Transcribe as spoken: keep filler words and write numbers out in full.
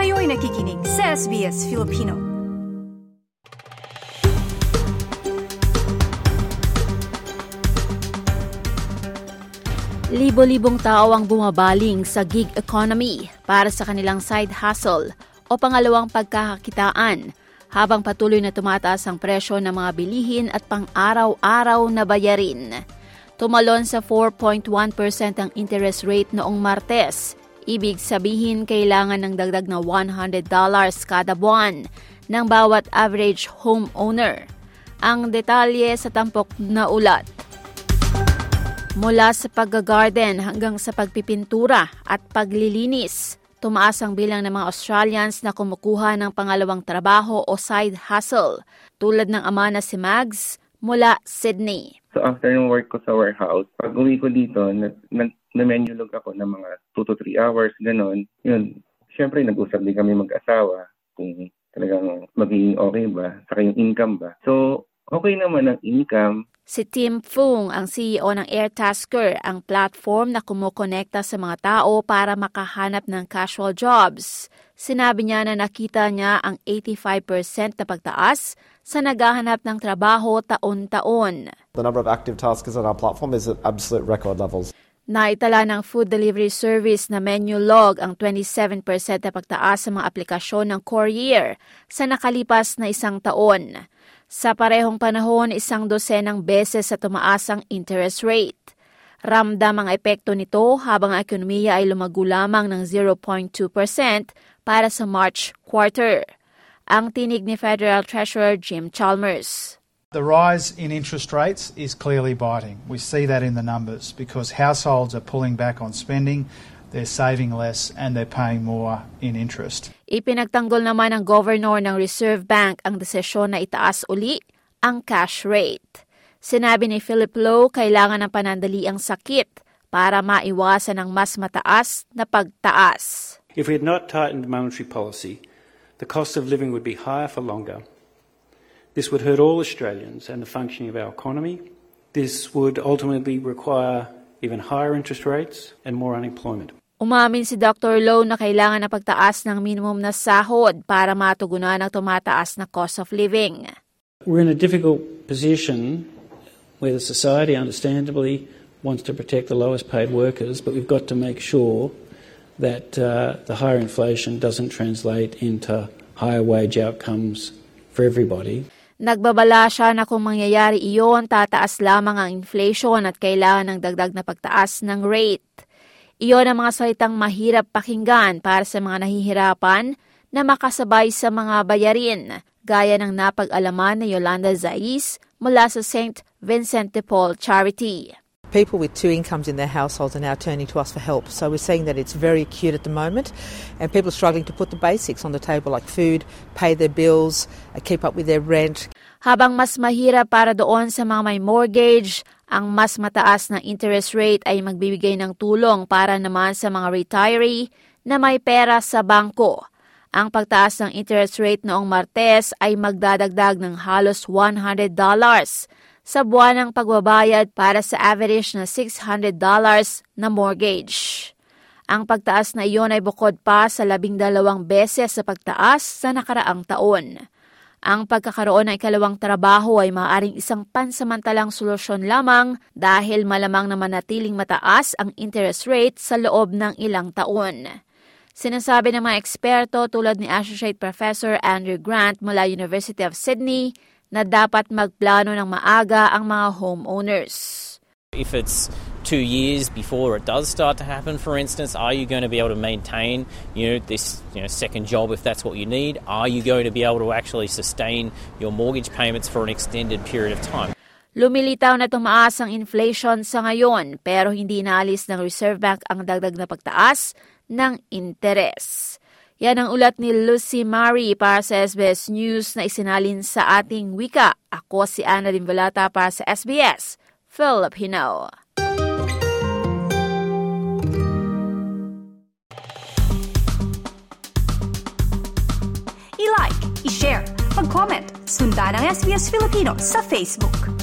Kayo'y nakikinig sa S B S Filipino. Libo-libong tao ang bumabaling sa gig economy para sa kanilang side hustle o pangalawang pagkakakitaan habang patuloy na tumataas ang presyo ng mga bilihin at pang-araw-araw na bayarin. Tumalon sa four point one percent ang interest rate noong Martes. Ibig sabihin kailangan ng dagdag na one hundred dollars kada buwan ng bawat average homeowner. Ang detalye sa tampok na ulat. Mula sa pag-garden hanggang sa pagpipintura at paglilinis, tumaas ang bilang ng mga Australians na kumukuha ng pangalawang trabaho o side hustle, tulad ng ama na si Mags mula Sydney. So after yung work ko sa warehouse, pag uwi ko dito, na-menu log ako ng mga two to three hours, gano'n. Yun, syempre nag-usap din kami mag-asawa kung talagang magiging okay ba, saka yung income ba. So okay naman ang income. Si Tim Fung, ang C E O ng Airtasker, ang platform na kumukonekta sa mga tao para makahanap ng casual jobs. Sinabi niya na nakita niya ang eighty-five percent na pagtaas sa naghahanap ng trabaho taon-taon. The number of active taskers on our platform is at absolute record levels. Naitala ng food delivery service na Menulog ang twenty-seven percent na pagtaas sa mga aplikasyon ng Courier sa nakalipas na isang taon. Sa parehong panahon, isang dosenang beses sa tumaas ang interest rate. Ramdam ang epekto nito habang ang ekonomiya ay lumago lamang ng zero point two percent para sa March quarter. Ang tinig ni Federal Treasurer Jim Chalmers. The rise in interest rates is clearly biting. We see that in the numbers because households are pulling back on spending, they're saving less and they're paying more in interest. Ipinagtanggol naman ng Governor ng Reserve Bank ang desisyon na itaas uli ang cash rate. Sinabi ni Philip Lowe, kailangan ng panandaliang sakit para maiwasan ang mas mataas na pagtaas. If we had not tightened monetary policy, the cost of living would be higher for longer. This would hurt all Australians and the functioning of our economy. This would ultimately require even higher interest rates and more unemployment. Umamin si Doctor Lowe na kailangan na pagtaas ng minimum na sahod para matugunan ang tumataas na cost of living. We're in a difficult position where the society understandably wants to protect the lowest paid workers, but we've got to make sure that uh, the higher inflation doesn't translate into higher wage outcomes for everybody. Nagbabala siya na kung mangyayari iyon, tataas lamang ang inflation at kailangan ng dagdag na pagtaas ng rate. Iyon ang mga salitang mahirap pakinggan para sa mga nahihirapan na makasabay sa mga bayarin, gaya ng napag-alaman ni Yolanda Zais mula sa Saint Vincent de Paul Charity. People with two incomes in their households are now turning to us for help. So we're seeing that it's very acute at the moment and people are struggling to put the basics on the table like food, pay their bills, keep up with their rent. Habang mas mahirap para doon sa mga may mortgage, ang mas mataas na interest rate ay magbibigay ng tulong para naman sa mga retiree na may pera sa bangko. Ang pagtaas ng interest rate noong Martes ay magdadagdag ng halos one hundred dollars sa buwan ng pagbabayad para sa average na six hundred dollars na mortgage. Ang pagtaas na iyon ay bukod pa sa labing dalawang beses sa pagtaas sa nakaraang taon. Ang pagkakaroon ng ikalawang trabaho ay maaaring isang pansamantalang solusyon lamang dahil malamang na manatiling mataas ang interest rate sa loob ng ilang taon. Sinasabi ng mga eksperto tulad ni Associate Professor Andrew Grant mula University of Sydney na dapat magplano ng maaga ang mga homeowners. If it's two years before it does start to happen, for instance, are you going to be able to maintain, you know, this, you know, second job if that's what you need? Are you going to be able to actually sustain your mortgage payments for an extended period of time? Lumilitaw na tumaas ang inflation sa ngayon pero hindi inaalis ng Reserve Bank ang dagdag na pagtaas ng interes. Yan ang ulat ni Lucy Mari para sa S B S News na isinalin sa ating wika. Ako si Ana Dimbalata para sa S B S Filipino. I-like, i-share, mag-comment, sundan ang S B S Filipino sa Facebook.